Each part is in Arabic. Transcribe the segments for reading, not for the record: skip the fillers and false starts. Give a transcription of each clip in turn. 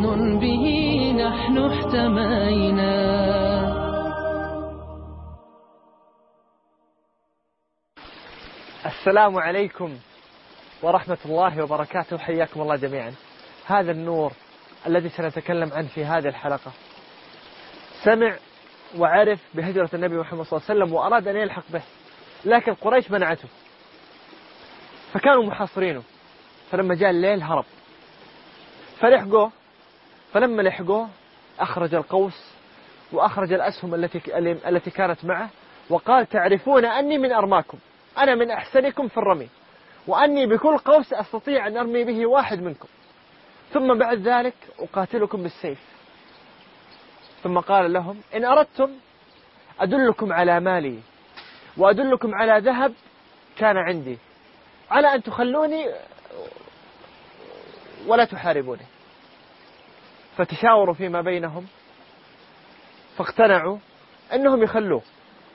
حصن به نحن احتمينا. السلام عليكم ورحمة الله وبركاته، حياكم الله جميعا. هذا النور الذي سنتكلم عنه في هذه الحلقة سمع وعرف بهجرة النبي محمد صلى الله عليه وسلم وأراد أن يلحق به، لكن قريش منعته فكانوا محاصرينه، فلما جاء الليل هرب فلحقوه. فلما لحقوه أخرج القوس وأخرج الأسهم التي كانت معه وقال: تعرفون أني من أرماكم، أنا من أحسنكم في الرمي، وأني بكل قوس أستطيع أن أرمي به واحد منكم، ثم بعد ذلك أقاتلكم بالسيف. ثم قال لهم: إن أردتم أدلكم على مالي وأدلكم على ذهب كان عندي، على أن تخلوني ولا تحاربوني. فتشاوروا فيما بينهم فاقتنعوا أنهم يخلوه،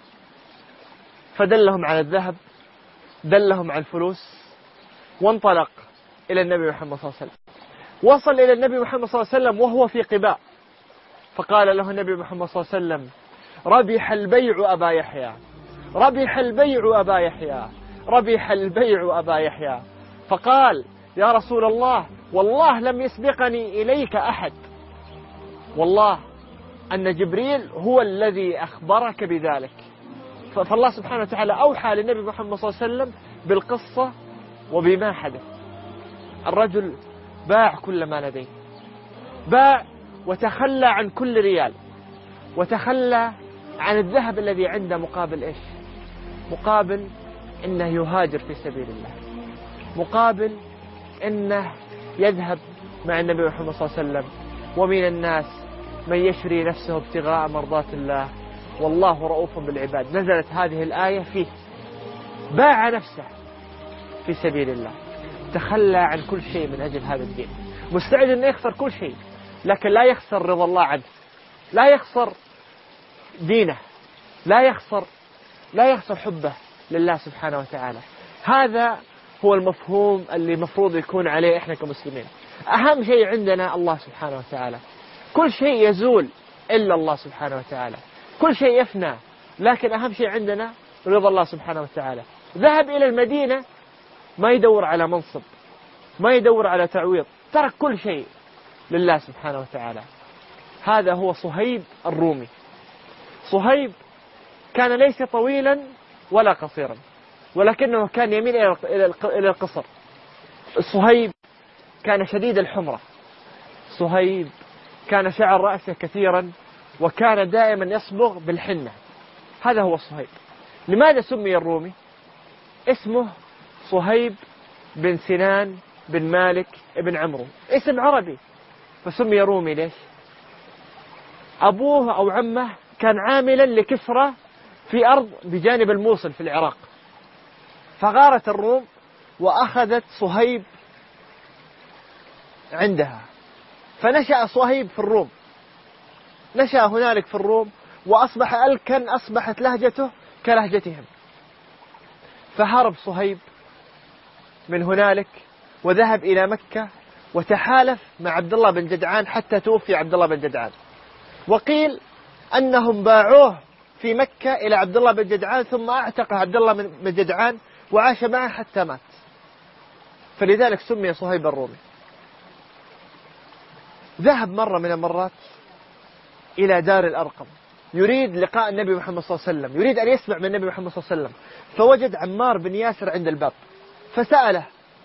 فدلهم على الذهب، دلهم على الفلوس، وانطلق إلى النبي محمد صلى الله عليه وسلم. وصل إلى النبي محمد صلى الله عليه وسلم وهو في قباء، فقال له النبي محمد صلى الله عليه وسلم: ربح البيع أبا يحيى، ربح البيع أبا يحيى، ربح البيع أبا يحيى. فقال: يا رسول الله، والله لم يسبقني إليك أحد، والله أن جبريل هو الذي أخبرك بذلك. فالله سبحانه وتعالى أوحى للنبي محمد صلى الله عليه وسلم بالقصة وبما حدث. الرجل باع كل ما لديه، باع وتخلى عن كل ريال، وتخلى عن الذهب الذي عنده مقابل إيش؟ مقابل إنه يهاجر في سبيل الله، مقابل إنه يذهب مع النبي محمد صلى الله عليه وسلم. ومن الناس من يشري نفسه ابتغاء مرضات الله والله رؤوف بالعباد. نزلت هذه الآية فيه، باع نفسه في سبيل الله، تخلى عن كل شيء من أجل هذا الدين، مستعد أن يخسر كل شيء، لكن لا يخسر رضا الله عنه، لا يخسر دينه، لا يخسر حبه لله سبحانه وتعالى. هذا هو المفهوم اللي مفروض يكون عليه إحنا كمسلمين. أهم شيء عندنا الله سبحانه وتعالى، كل شيء يزول إلا الله سبحانه وتعالى، كل شيء يفنى، لكن أهم شيء عندنا رضا الله سبحانه وتعالى. ذهب إلى المدينة ما يدور على منصب، ما يدور على تعويض، ترك كل شيء لله سبحانه وتعالى. هذا هو صهيب الرومي. صهيب كان ليس طويلا ولا قصيرا، ولكنه كان يميل إلى القصر. صهيب كان شديد الحمرة، صهيب كان شعر رأسه كثيرا، وكان دائما يصبغ بالحنة. هذا هو صهيب. لماذا سمي الرومي؟ اسمه صهيب بن سنان بن مالك بن عمرو، اسم عربي، فسمي رومي. ليش؟ أبوه أو عمه كان عاملا لكسرى في أرض بجانب الموصل في العراق، فغارت الروم وأخذت صهيب عندها، فنشأ صهيب في الروم، نشأ هنالك في الروم، وأصبح ألكن، أصبحت لهجته كلهجتهم. فهرب صهيب من هنالك وذهب إلى مكة وتحالف مع عبد الله بن جدعان حتى توفي عبد الله بن جدعان. وقيل أنهم باعوه في مكة إلى عبد الله بن جدعان، ثم أعتق عبد الله بن جدعان وعاش معه حتى مات، فلذلك سمي صهيب الرومي. ذهب مرة من المرات إلى دار الأرقم، يريد لقاء النبي محمد صلى الله عليه وسلم، يريد أن يسمع من النبي محمد صلى الله عليه وسلم، فوجد عمار بن ياسر عند الباب، فسأله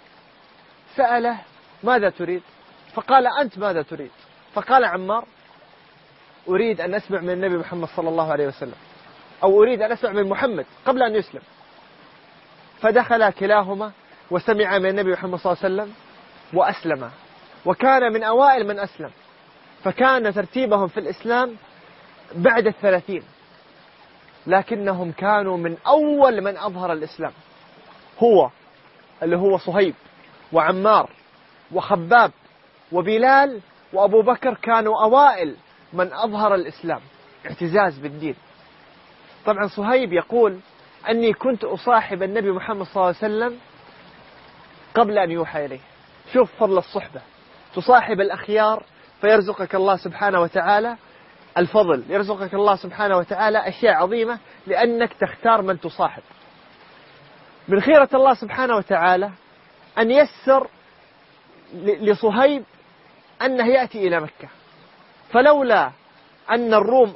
ماذا تريد؟ فقال: أنت ماذا تريد؟ فقال عمار: أريد أن أسمع من النبي محمد صلى الله عليه وسلم، أو أريد أن أسمع من محمد قبل أن يسلم. فدخل كلاهما وسمع من النبي محمد صلى الله عليه وسلم وأسلم، وكان من أوائل من أسلم، فكان ترتيبهم في الإسلام بعد 30، لكنهم كانوا من أول من أظهر الإسلام، اللي هو صهيب وعمار وخباب وبلال وأبو بكر، كانوا أوائل من أظهر الإسلام، اعتزاز بالدين. طبعا صهيب يقول: أني كنت أصاحب النبي محمد صلى الله عليه وسلم قبل أن يوحى إليه. شوف فضل الصحبة، تصاحب الأخيار، فيرزقك الله سبحانه وتعالى الفضل، يرزقك الله سبحانه وتعالى أشياء عظيمة لأنك تختار من تصاحب. من خيرة الله سبحانه وتعالى أن يسر لصهيب أنه يأتي إلى مكة، فلولا أن الروم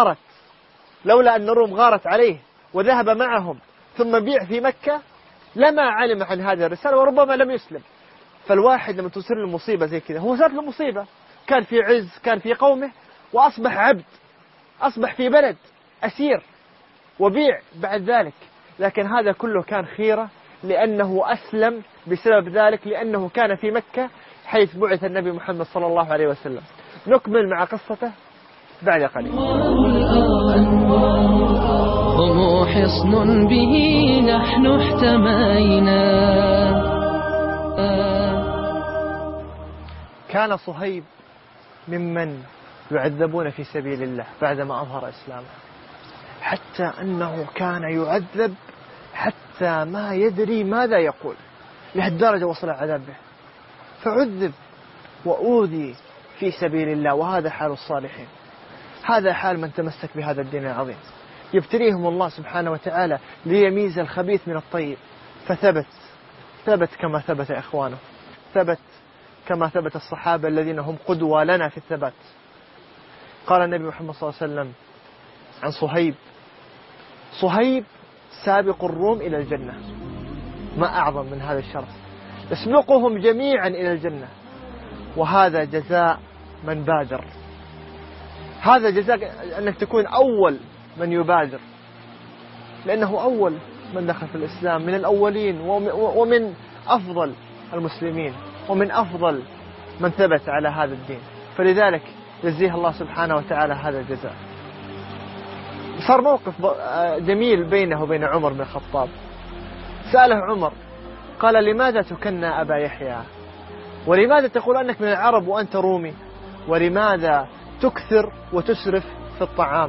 غارت عليه وذهب معهم ثم بيع في مكة لما علم عن هذه الرسالة وربما لم يسلم. فالواحد لما تصير له مصيبة زي كذا، هو صارت له مصيبة، كان في عز، كان في قومه، وأصبح عبد، أصبح في بلد أسير وبيع بعد ذلك، لكن هذا كله كان خيرة لأنه أسلم بسبب ذلك، لأنه كان في مكة حيث بعث النبي محمد صلى الله عليه وسلم. نكمل مع قصته بعد قليل. هم حصن به نحن احتمينا. كان صهيب ممن يعذبون في سبيل الله بعدما أظهر إسلامه، حتى أنه كان يعذب حتى ما يدري ماذا يقول، لهالدرجة وصل العذاب به، فعذب وأوذي في سبيل الله. وهذا حال الصالحين، هذا حال من تمسك بهذا الدين العظيم. يبتليهم الله سبحانه وتعالى ليميز الخبيث من الطيب، ثبت كما ثبت إخوانه، ثبت كما ثبت الصحابة الذين هم قدوة لنا في الثبات. قال النبي محمد صلى الله عليه وسلم عن صهيب سابق الروم إلى الجنة. ما أعظم من هذا الشرف، يسبقهم جميعا إلى الجنة، وهذا جزاء من بادر. هذا جزاء أنك تكون أول من يبادر، لأنه أول من دخل في الإسلام من الأولين، ومن أفضل المسلمين، ومن أفضل من ثبت على هذا الدين، فلذلك يجزيه الله سبحانه وتعالى هذا الجزاء. صار موقف جميل بينه وبين عمر بن الخطاب. سأله عمر قال: لماذا تكنى أبا يحيى؟ ولماذا تقول أنك من العرب وأنت رومي؟ ولماذا تكثر وتسرف في الطعام؟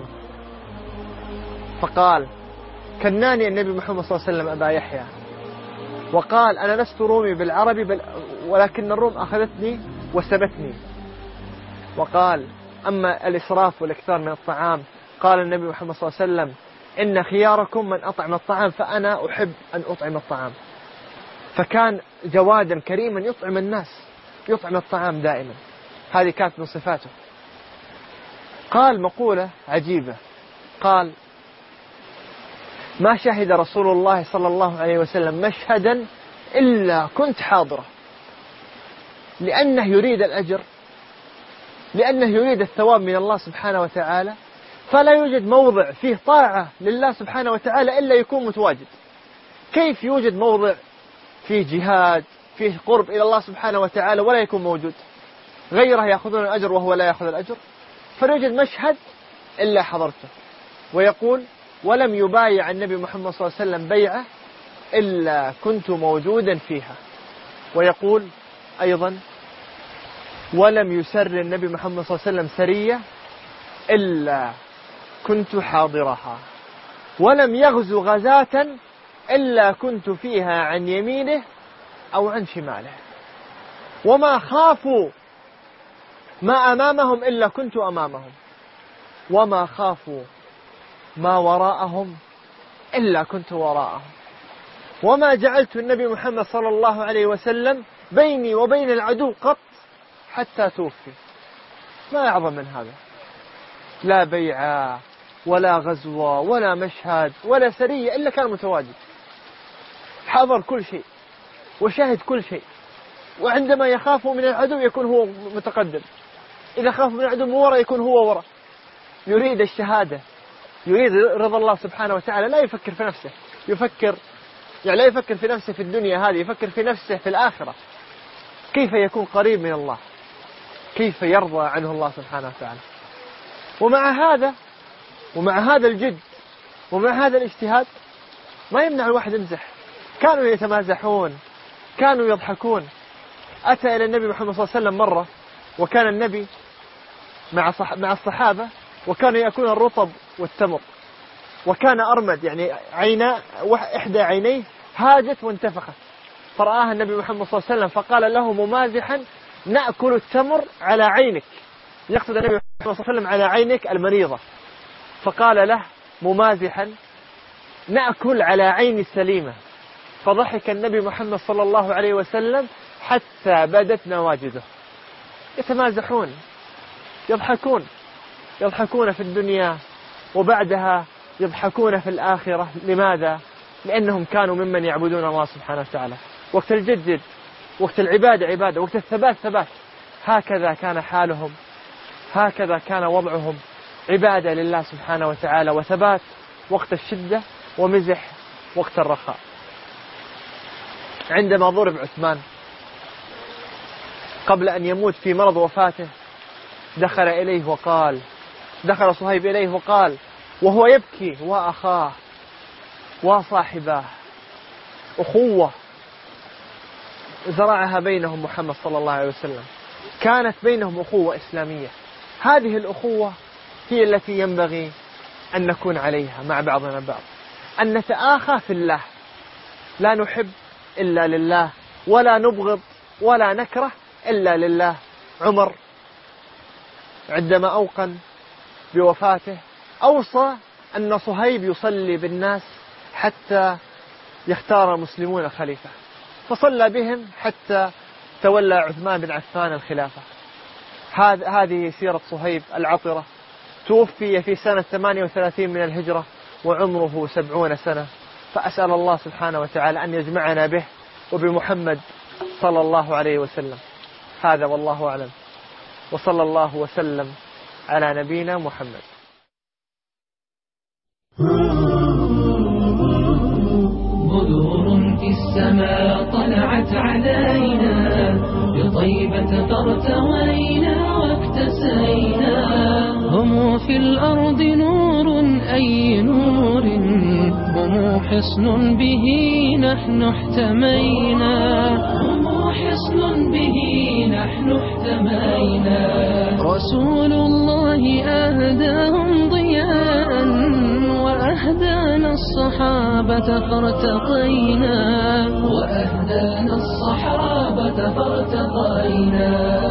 فقال: كناني النبي محمد صلى الله عليه وسلم أبا يحيى، وقال: أنا لست رومي بالعربي ولكن الروم أخذتني وسبتني. وقال: أما الإسراف والإكثار من الطعام، قال النبي محمد صلى الله عليه وسلم: إن خياركم من أطعم الطعام، فأنا أحب أن أطعم الطعام. فكان جوادا كريما يطعم الناس، يطعم الطعام دائما، هذه كانت من صفاته. قال مقولة عجيبة، قال: ما شهد رسول الله صلى الله عليه وسلم مشهدا إلا كنت حاضرة، لأنه يريد الأجر، لأنه يريد الثواب من الله سبحانه وتعالى، فلا يوجد موضع فيه طاعة لله سبحانه وتعالى إلا يكون متواجد. كيف يوجد موضع فيه جهاد، فيه قرب إلى الله سبحانه وتعالى ولا يكون موجود؟ غيره يأخذون الأجر وهو لا يأخذ الأجر. فليوجد مشهد إلا حضرته. ويقول: ولم يبايع النبي محمد صلى الله عليه وسلم بيعة إلا كنت موجودا فيها. ويقول أيضا: ولم يسر النبي محمد صلى الله عليه وسلم سرية إلا كنت حاضرها. ولم يغزو غزاة إلا كنت فيها عن يمينه أو عن شماله. وما خافوا ما أمامهم إلا كنت أمامهم، وما خافوا ما وراءهم إلا كنت وراءهم. وما جعلت النبي محمد صلى الله عليه وسلم بيني وبين العدو قط حتى توفي. ما أعظم من هذا؟ لا بيعة ولا غزوة ولا مشهد ولا سرية إلا كان متواجد، حضر كل شيء وشاهد كل شيء. وعندما يخاف من العدو يكون هو متقدم، إذا خاف من العدو من وراء يكون هو وراء. يريد الشهادة، يريد رضا الله سبحانه وتعالى، لا يفكر في نفسه، لا يفكر في نفسه في الدنيا هذه، يفكر في نفسه في الآخرة، كيف يكون قريب من الله، كيف يرضى عنه الله سبحانه وتعالى. ومع هذا الجد ومع هذا الاجتهاد ما يمنع الواحد يمزح. كانوا يتمازحون، كانوا يضحكون. أتى إلى النبي محمد صلى الله عليه وسلم مرة، وكان النبي مع الصحابة، وكانوا يأكلون الرطب والتمر، وكان أرمد، يعني إحدى عينيه هاجت وانتفخت، فرآها النبي محمد صلى الله عليه وسلم فقال له ممازحا: نأكل التمر على عينك، يقصد النبي صلى الله عليه وسلم على عينك المريضة. فقال له ممازحا نأكل على عين السليمة. فضحك النبي محمد صلى الله عليه وسلم حتى بدت نواجذه. يتمازحون، يضحكون في الدنيا، وبعدها يضحكون في الآخرة. لماذا؟ لأنهم كانوا ممن يعبدون الله سبحانه وتعالى. وقت الجد جد، وقت العبادة عبادة، وقت الثبات ثبات. هكذا كان حالهم، هكذا كان وضعهم، عبادة لله سبحانه وتعالى وثبات وقت الشدة، ومزح وقت الرخاء. عندما ضرب عثمان قبل أن يموت في مرض وفاته، دخل صهيب إليه وقال وهو يبكي وأخاه وصاحباه، أخوة زرعها بينهم محمد صلى الله عليه وسلم، كانت بينهم أخوة إسلامية. هذه الأخوة هي التي ينبغي أن نكون عليها مع بعضنا البعض، أن نتآخى في الله، لا نحب إلا لله، ولا نبغض ولا نكره إلا لله. عمر عندما أوقن بوفاته أوصى أن صهيب يصلي بالناس حتى يختار المسلمون خليفة، فصلى بهم حتى تولى عثمان بن عفان الخلافة. هذه سيرة صهيب العطرة. توفي في سنة 38 من الهجرة وعمره 70 سنة. فأسأل الله سبحانه وتعالى أن يجمعنا به وبمحمد صلى الله عليه وسلم. هذا والله أعلم، وصلى الله وسلم على نبينا محمد. بدور في السماء طلعت علينا، بطيبة فارتوينا واكتسينا. هم في الأرض نور أي نور، هم حصن به نحن احتمينا. هم حصن به نحن احتمينا. رسول الله أهداهم ضياء، وأهدانا الصحابة فارتقينا.